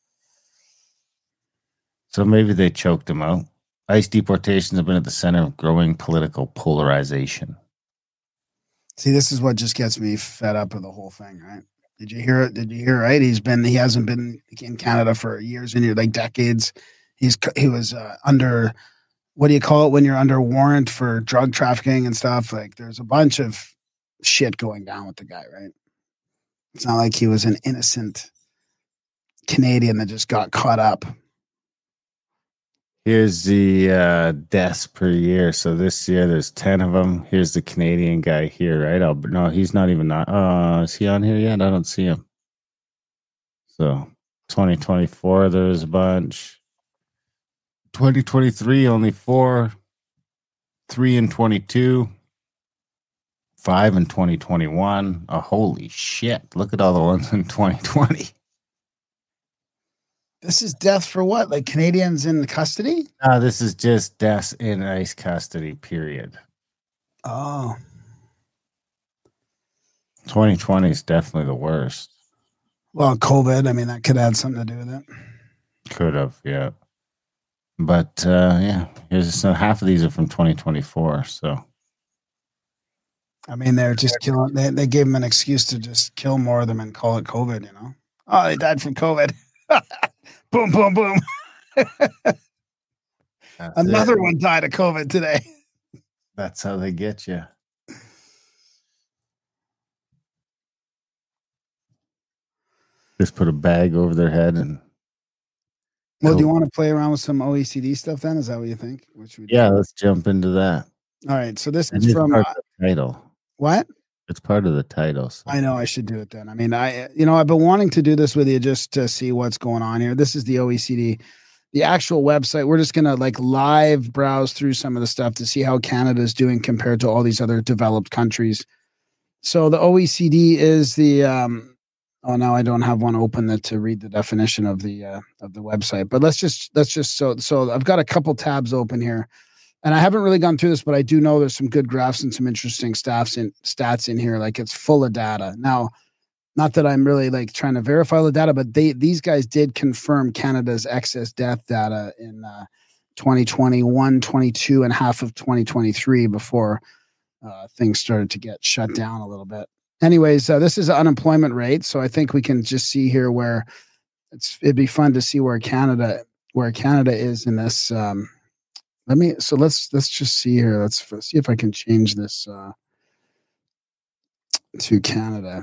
So maybe they choked him out. ICE deportations have been at the center of growing political polarization. See, this is what just gets me fed up with the whole thing, right? Did you hear it? Did you hear? Right? He's been, he hasn't been in Canada for years and years, like decades. He's, he was uh, under, what do you call it when you're under warrant for drug trafficking and stuff? Like there's a bunch of shit going down with the guy, right? It's not like he was an innocent Canadian that just got caught up. Here's the uh, deaths per year. So this year there's ten of them. Here's the Canadian guy here, right? Oh, no, he's not even not. Uh, is he on here yet? I don't see him. So twenty twenty-four, there's a bunch. twenty twenty-three, only four. Three in twenty-two. Five in twenty twenty-one. Oh, holy shit. Look at all the ones in twenty twenty. This is death for what? Like Canadians in custody? No, this is just deaths in ICE custody, period. Oh. twenty twenty is definitely the worst. Well, COVID, I mean, that could add something to do with it. Could have, yeah. But, uh, yeah, here's so half of these are from twenty twenty-four, so. I mean, they're just killing, they, they gave them an excuse to just kill more of them and call it COVID, you know? Oh, they died from COVID. Boom, boom, boom. Another it. one died of COVID today. That's how they get you. Just put a bag over their head and. Well, do you want to play around with some O E C D stuff then? Is that what you think? What should we do? Yeah, let's jump into that. All right. So this It is is from part uh, of the title. what? It's part of the title. So. I know I should do it then. I mean, I, you know, I've been wanting to do this with you just to see what's going on here. This is the O E C D, the actual website. We're just going to like live browse through some of the stuff to see how Canada is doing compared to all these other developed countries. So the O E C D is the, um, oh, now I don't have one open that to read the definition of the, uh, of the website, but let's just, let's just, so, so I've got a couple tabs open here. And I haven't really gone through this, but I do know there's some good graphs and some interesting stats in stats in here. Like it's full of data. Now, not that I'm really like trying to verify the data, but they these guys did confirm Canada's excess death data in uh, twenty twenty-one, twenty-two, and half of twenty twenty-three before uh, things started to get shut down a little bit. Anyways, uh, this is the unemployment rate, so I think we can just see here where it's. It'd be fun to see where Canada where Canada is in this. Um, let me. So let's let's just see here. Let's see if I can change this uh, to Canada.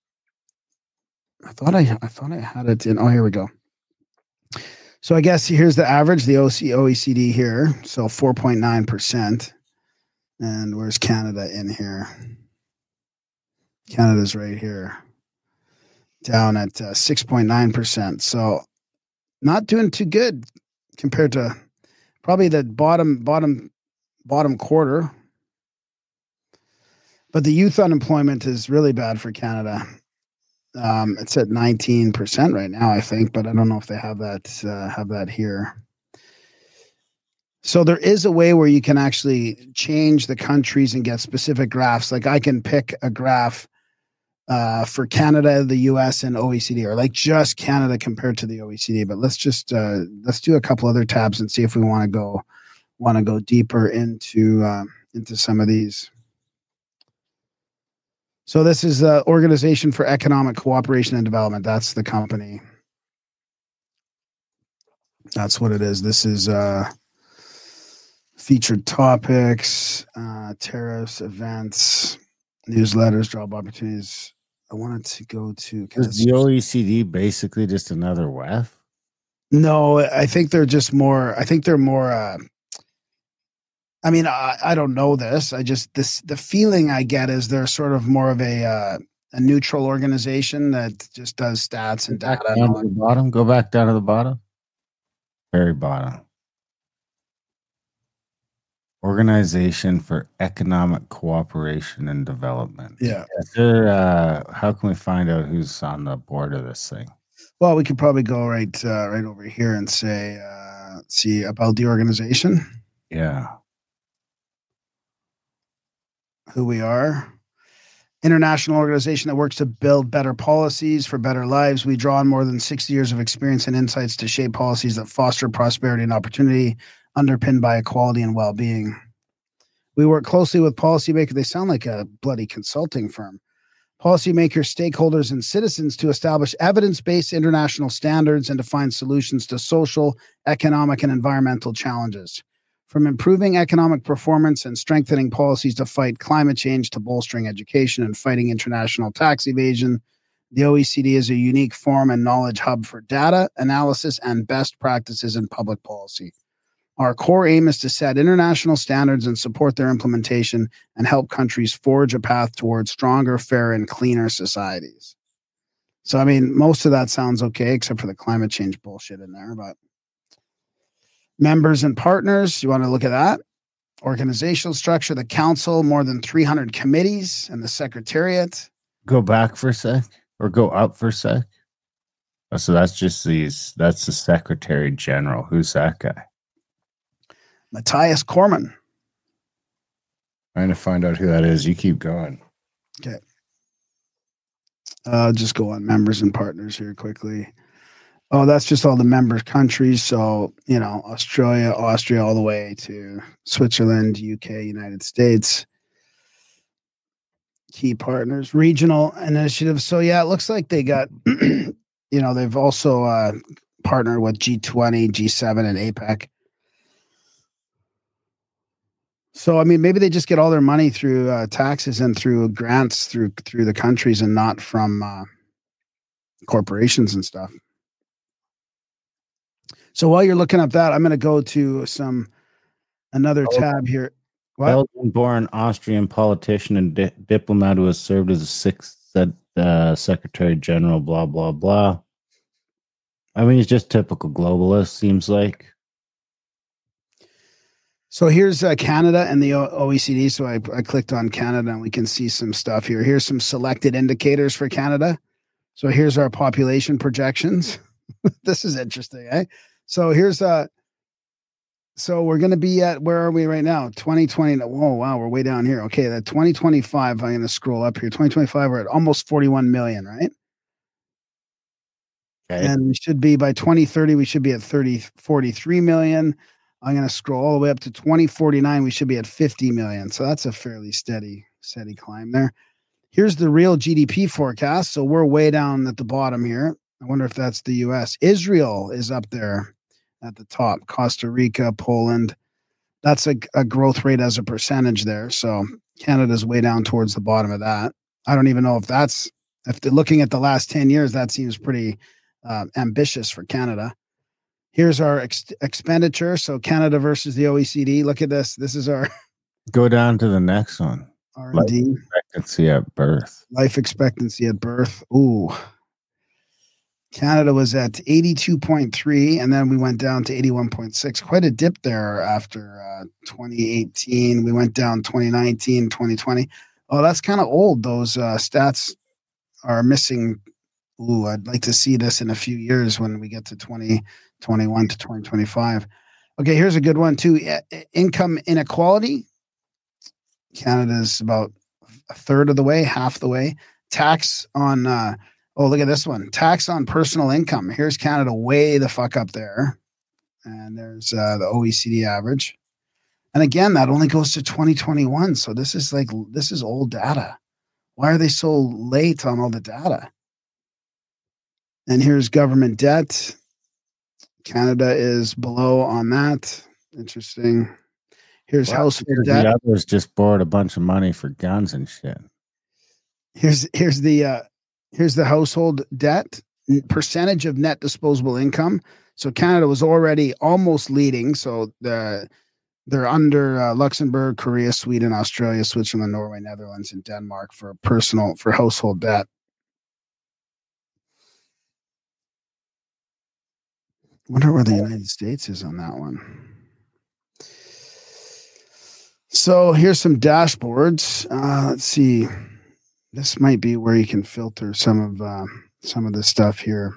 I thought I I thought I had it in. Oh, here we go. So I guess here's the average, the O E C D here. So four point nine percent. And where's Canada in here? Canada's right here. Down at uh, six point nine percent. So not doing too good compared to probably the bottom, bottom, bottom quarter. But the youth unemployment is really bad for Canada. Um, it's at nineteen percent right now, I think, but I don't know if they have that uh, have that here. So there is a way where you can actually change the countries and get specific graphs. Like I can pick a graph uh, for Canada, the U S, and O E C D, or like just Canada compared to the O E C D. But let's just uh, let's do a couple other tabs and see if we want to go want to go deeper into uh, into some of these. So this is the Organization for Economic Cooperation and Development. That's the company. That's what it is. This is uh, featured topics, uh, tariffs, events, newsletters, job opportunities. I wanted to go to. Is the O E C D basically just another W E F? No, I think they're just more. I think they're more. Uh, I mean, I, I don't know this. I just this the feeling I get is they're sort of more of a uh, a neutral organization that just does stats and data. Back down to the bottom. Go back down to the bottom. Very bottom. Organization for Economic Cooperation and Development. Yeah. Is there, uh, how can we find out who's on the board of this thing? Well, we could probably go right uh, right over here and say, uh, see about the organization. Yeah. Who we are. International organization that works to build better policies for better lives. We draw on more than sixty years of experience and insights to shape policies that foster prosperity and opportunity, underpinned by equality and well-being. We work closely with policymakers. They sound like a bloody consulting firm. Policymakers, stakeholders, and citizens to establish evidence-based international standards and to find solutions to social, economic, and environmental challenges. From improving economic performance and strengthening policies to fight climate change to bolstering education and fighting international tax evasion, the O E C D is a unique forum and knowledge hub for data, analysis, and best practices in public policy. Our core aim is to set international standards and support their implementation and help countries forge a path towards stronger, fairer, and cleaner societies. So, I mean, most of that sounds okay, except for the climate change bullshit in there, but members and partners, you want to look at that. Organizational structure, the council, more than three hundred committees, and the secretariat. Go back for a sec, or go up for a sec. Oh, so that's just these, that's the Secretary General. Who's that guy? Matthias Cormann. Trying to find out who that is. You keep going. Okay. Uh, just go on members and partners here quickly. Oh, that's just all the member countries. So, you know, Australia, Austria, all the way to Switzerland, U K, United States. Key partners, regional initiatives. So, yeah, it looks like they got, you know, they've also uh, partnered with G twenty, G seven, and APEC. So, I mean, maybe they just get all their money through uh, taxes and through grants through through the countries and not from uh, corporations and stuff. So while you're looking up that, I'm going to go to some another tab here. What? Belgian-born Austrian politician and di- diplomat who has served as a sixth uh, Secretary General, blah, blah, blah. I mean, he's just typical globalist, seems like. So here's uh, Canada and the o- OECD. So I, I clicked on Canada and we can see some stuff here. Here's some selected indicators for Canada. So here's our population projections. This is interesting, eh? So here's uh So we're going to be at, where are we right now? twenty twenty. Oh, wow. We're way down here. Okay. That twenty twenty-five, I'm going to scroll up here. twenty twenty-five, we're at almost forty-one million, right? Okay. And we should be by twenty thirty, we should be at thirty, forty-three million. I'm going to scroll all the way up to twenty forty-nine. We should be at fifty million. So that's a fairly steady, steady climb there. Here's the real G D P forecast. So we're way down at the bottom here. I wonder if that's the U S. Israel is up there at the top. Costa Rica, Poland. That's a, a growth rate as a percentage there. So Canada's way down towards the bottom of that. I don't even know if that's, if they're looking at the last ten years, that seems pretty uh, ambitious for Canada. Here's our ex- expenditure. So Canada versus the O E C D. Look at this. This is our Go down to the next one. R and D. Life expectancy at birth. Life expectancy at birth. Ooh. Canada was at eighty-two point three, and then we went down to eighty-one point six. Quite a dip there after uh, twenty eighteen. We went down twenty nineteen, twenty twenty. Oh, that's kind of old. Those uh, stats are missing. Ooh, I'd like to see this in a few years when we get to twenty twenty-one to twenty twenty-five. Okay, here's a good one too. I- income inequality. Canada's about a third of the way, half the way. Tax on, uh, oh, look at this one. Tax on personal income. Here's Canada way the fuck up there. And there's uh, the O E C D average. And again, that only goes to twenty twenty-one. So this is like, this is old data. Why are they so late on all the data? And here's government debt. Canada is below on that. Interesting. Here's Well, household because debt. the others just borrowed a bunch of money for guns and shit. Here's here's the uh, here's the household debt percentage of net disposable income. So Canada was already almost leading. So the they're under uh, Luxembourg, Korea, Sweden, Australia, Switzerland, Norway, Netherlands, and Denmark for personal for household debt. Wonder where the United States is on that one. So here's some dashboards. Uh, let's see. This might be where you can filter some of uh, some of the stuff here.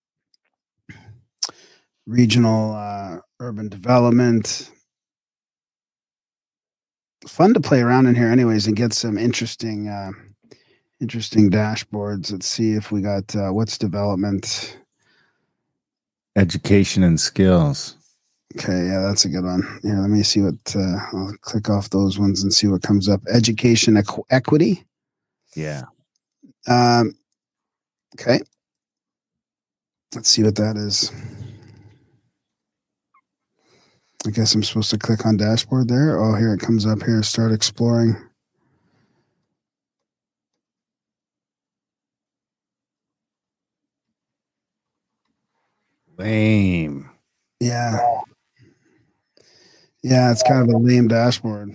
Regional uh, urban development. Fun to play around in here, anyways, and get some interesting, uh, interesting dashboards. Let's see if we got uh, what's development. Education and skills. Okay, yeah, that's a good one. Yeah, let me see what, uh, I'll click off those ones and see what comes up. Education equ- equity. Yeah. Um, okay. Let's see what that is. I guess I'm supposed to click on dashboard there. Oh, here it comes up here. Start exploring. Lame. Yeah. Yeah, it's kind of a lame dashboard.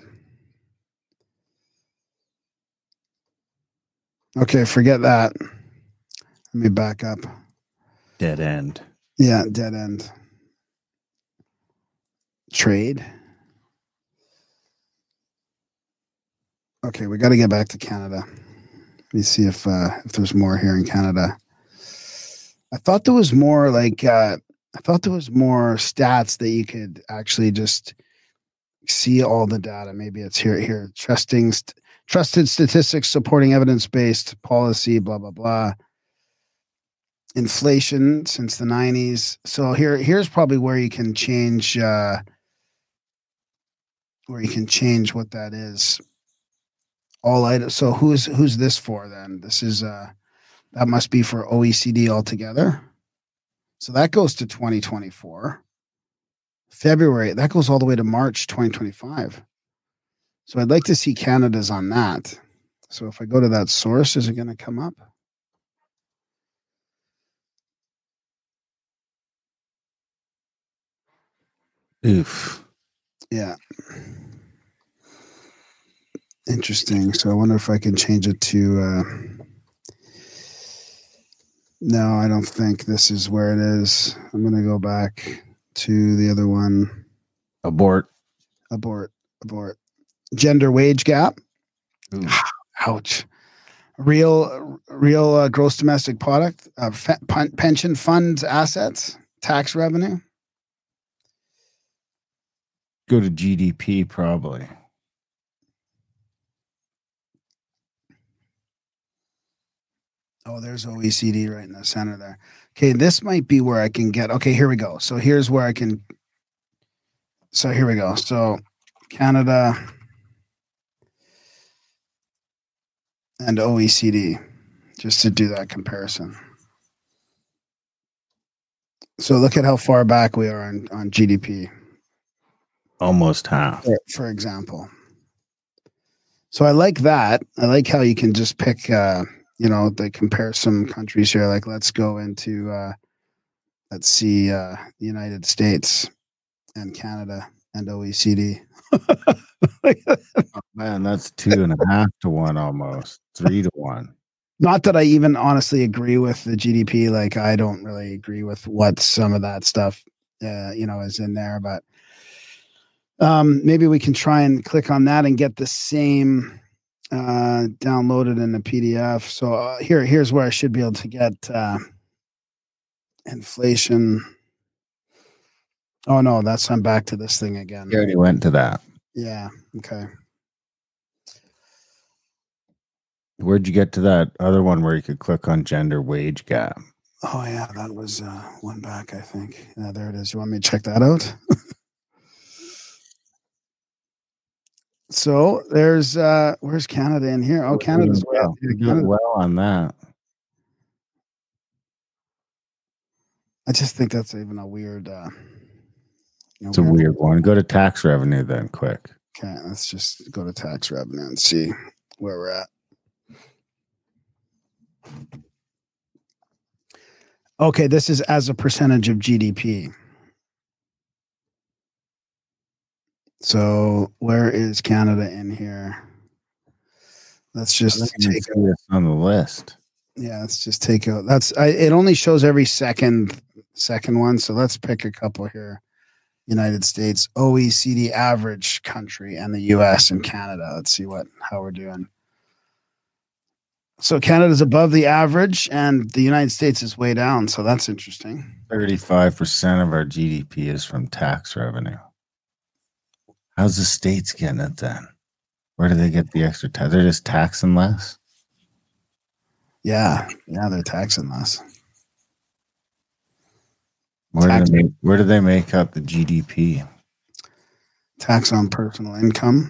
Okay, forget that. Let me back up. Dead end. Yeah, dead end. Trade. Okay, we got to get back to Canada. Let me see if uh, if there's more here in Canada. I thought there was more like uh, I thought there was more stats that you could actually just see all the data. Maybe it's here here trusting st- trusted statistics supporting evidence-based policy. Blah blah blah. Inflation since the nineties. So here here's probably where you can change uh, where you can change what that is. All items. So who's who's this for then? This is uh, that must be for O E C D altogether. So that goes to twenty twenty-four. February, that goes all the way to March twenty twenty-five. So I'd like to see Canada's on that. So if I go to that source, is it going to come up? Oof. Yeah. Interesting. So I wonder if I can change it to uh no, I don't think this is where it is. I'm going to go back to the other one. Abort. Abort. Abort. Gender wage gap. Ooh. Ouch. Real, real uh, gross domestic product. Uh, fe- pen- pension funds assets. Tax revenue. go to G D P probably. Oh, there's O E C D right in the center there. Okay, this might be where I can get. Okay, here we go. So here's where I can. So here we go. So Canada and O E C D, just to do that comparison. So look at how far back we are on, on G D P. Almost half. For, for example. So I like that. I like how you can just pick, uh, you know, they compare some countries here. Like, let's go into, uh, let's see, uh, the United States and Canada and O E C D. Oh, man, that's two and a half to one almost. Three to one. Not that I even honestly agree with the G D P. Like, I don't really agree with what some of that stuff, uh, you know, is in there. But um, maybe we can try and click on that and get the same uh, downloaded in the P D F. So uh, here, here's where I should be able to get uh, inflation. Oh no, that's I'm back to this thing again. You already went to that. Yeah. Okay. Where'd you get to that other one where you could click on gender wage gap? Oh yeah, that was uh, one back, I think. Yeah, there it is. You want me to check that out? So there's uh where's Canada in here? Oh, Canada's way well. up here. You're doing Canada. well on that. I just think that's even a weird uh you know, It's a weird one. Go to tax revenue then quick. Okay, let's just go to tax revenue and see where we're at. Okay, this is as a percentage of G D P. So where is Canada in here? Let's just take see this on the list. Yeah, let's just take out. That's I, it. Only shows every second second one. So let's pick a couple here. United States, O E C D average country, and the U S and Canada. Let's see what how we're doing. So Canada's above the average, and the United States is way down. So that's interesting. Thirty-five percent of our G D P is from tax revenue. How's the states getting it then? Where do they get the extra tax? They're just taxing less? Yeah, yeah, they're taxing less. Where Tax- do they make, where do they make up the G D P? Tax on personal income.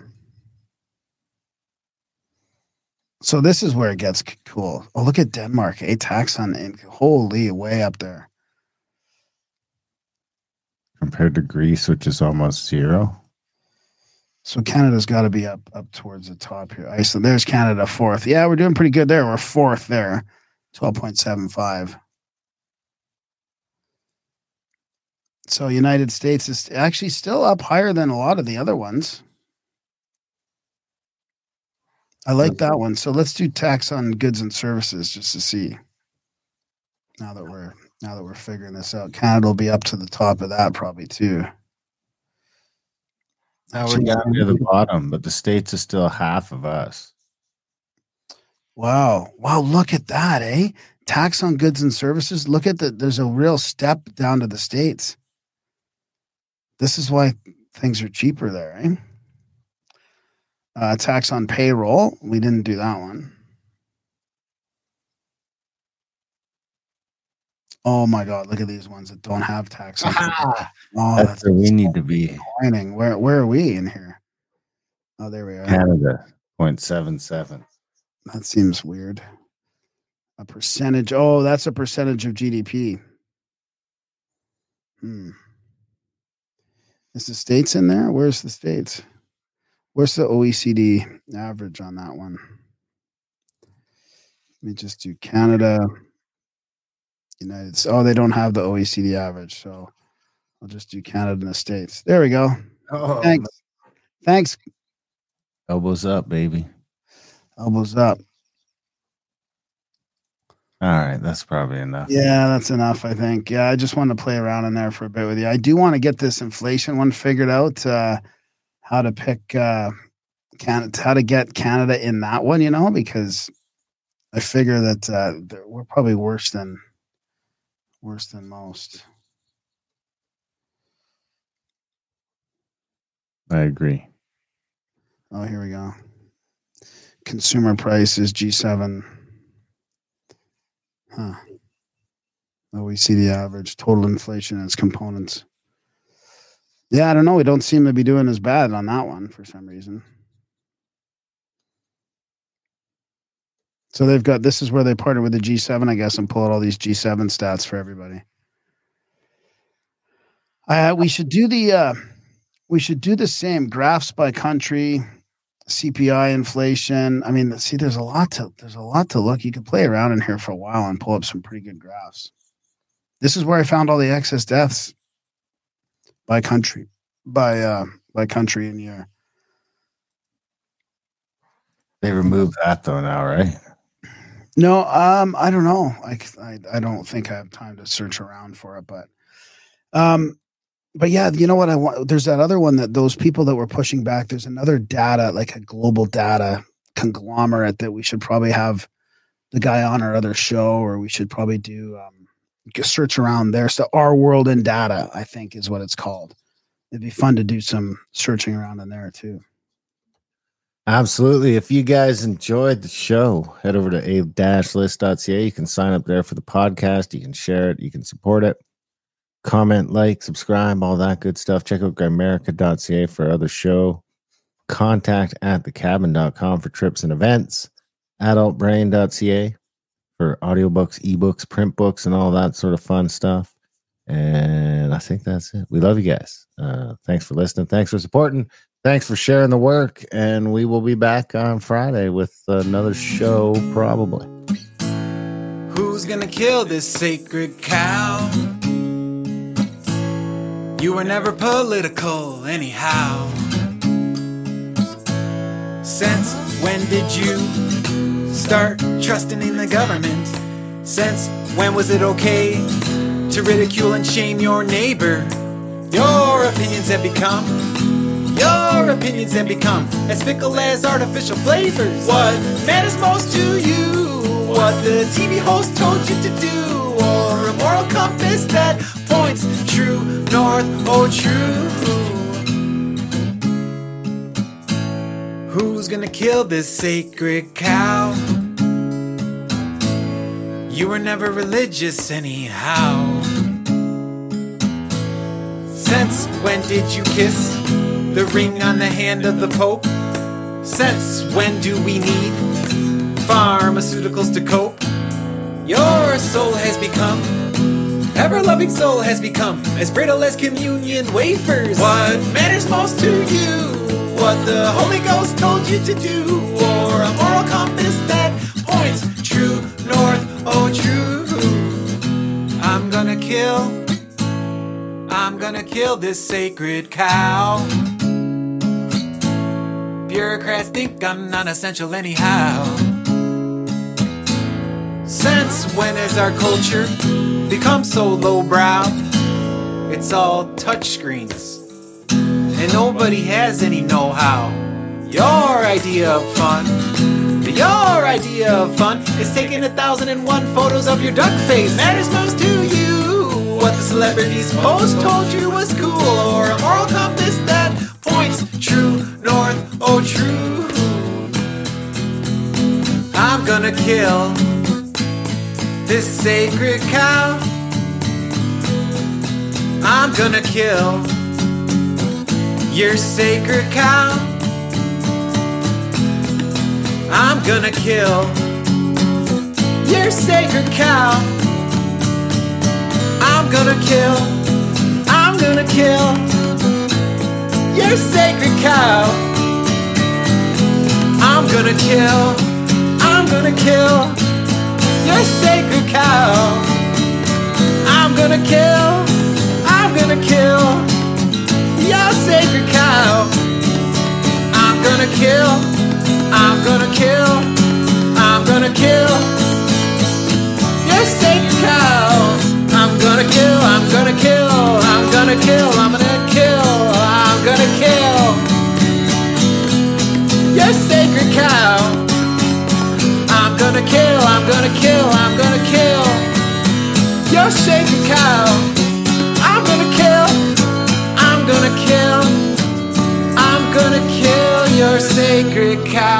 So this is where it gets c- cool. Oh, look at Denmark. A tax on income. Holy, way up there. Compared to Greece, which is almost zero. So Canada's got to be up up towards the top here. Iceland. There's Canada fourth. Yeah, we're doing pretty good there. We're fourth there, twelve point seven five. So United States is actually still up higher than a lot of the other ones. I like that one. So let's do tax on goods and services just to see. Now that we're now that we're figuring this out, Canada will be up to the top of that probably too. Now we're down near the bottom, but the states is still half of us. Wow. Wow. Look at that, eh? Tax on goods and services. Look at the, there's a real step down to the states. This is why things are cheaper there, eh? Uh, tax on payroll. We didn't do that one. Oh my God. Look at these ones that don't have tax on payroll. Oh, That's where we need to be. disappointing. Where, where are we in here? Oh, there we are. Canada, zero point seven seven. That seems weird. A percentage. Oh, that's a percentage of G D P. Hmm. Is the states in there? Where's the states? Where's the O E C D average on that one? Let me just do Canada, United States. Oh, they don't have the O E C D average, so I'll just do Canada and the States. There we go. Oh, Thanks. Thanks. elbows up, baby. Elbows up. All right, that's probably enough. Yeah, that's enough, I think. Yeah, I just wanted to play around in there for a bit with you. I do want to get this inflation one figured out, uh, how to pick uh, Canada, how to get Canada in that one, you know, because I figure that uh, we're probably worse than worse than most. I agree. Oh, here we go. Consumer prices G seven. Huh. Oh, we see the average total inflation and its components. Yeah, I don't know. We don't seem to be doing as bad on that one for some reason. So they've got, this is where they partner with the G seven, I guess, and pull out all these G seven stats for everybody. Uh, we should do the, uh, we should do the same graphs by country, C P I inflation. I mean, see, there's a lot to, there's a lot to look. You could play around in here for a while and pull up some pretty good graphs. This is where I found all the excess deaths by country, by, uh, by country and year. They removed that though now, right? No, um, I don't know. I, I, I don't think I have time to search around for it, but, um, but yeah, you know what I want? There's that other one that those people that were pushing back. There's another data, like a global data conglomerate that we should probably have the guy on our other show, or we should probably do um, search around there. So Our World in Data, I think, is what it's called. It'd be fun to do some searching around in there too. Absolutely. If you guys enjoyed the show, head over to a dash list dot c a. You can sign up there for the podcast. You can share it. You can support it. Comment, like, subscribe, all that good stuff. Check out grimerica dot c a for other show. Contact at the cabin dot com for trips and events. adult brain dot c a for audiobooks, ebooks, print books, and all that sort of fun stuff. And I think that's it. We love you guys. Uh, thanks for listening. Thanks for supporting. Thanks for sharing the work, and we will be back on Friday with another show, probably. Who's gonna kill this sacred cow? You were never political anyhow. Since when did you start trusting in the government? Since when was it okay to ridicule and shame your neighbor? Your opinions have become Your opinions have become as fickle as artificial flavors. What matters most to you? What the T V host told you to do? Or a moral compass that points true north, oh true? Who's gonna kill this sacred cow? You were never religious anyhow. Since when did you kiss the ring on the hand of the Pope? Since when do we need pharmaceuticals to cope? Your soul has become, ever-loving soul has become as brittle as communion wafers. What matters most to you? What the Holy Ghost told you to do? Or a moral compass that points true north, oh true? I'm gonna kill I'm gonna kill this sacred cow. Bureaucrats think I'm non-essential anyhow. Since when has our culture become so lowbrow? It's all touchscreens, and nobody has any know-how. Your idea of fun, your idea of fun is taking a thousand and one photos of your duck face. Matters most to you what the celebrities post told you was cool, or a moral compass that points true north, oh true. I'm gonna kill this sacred cow. I'm gonna kill your sacred cow. I'm gonna kill your sacred cow. I'm gonna kill, I'm gonna kill your sacred cow. I'm gonna kill, I'm gonna kill your sacred cow. I'm gonna kill, I'm gonna kill your sacred cow. I'm gonna kill, I'm gonna kill, I'm gonna kill your sacred cow. I'm gonna kill, I'm gonna kill, I'm gonna kill, I'm gonna kill, I'm gonna kill your sacred cow. I'm gonna kill, I'm gonna kill, I'm gonna kill your sacred cow. I'm gonna kill, I'm gonna kill, cow.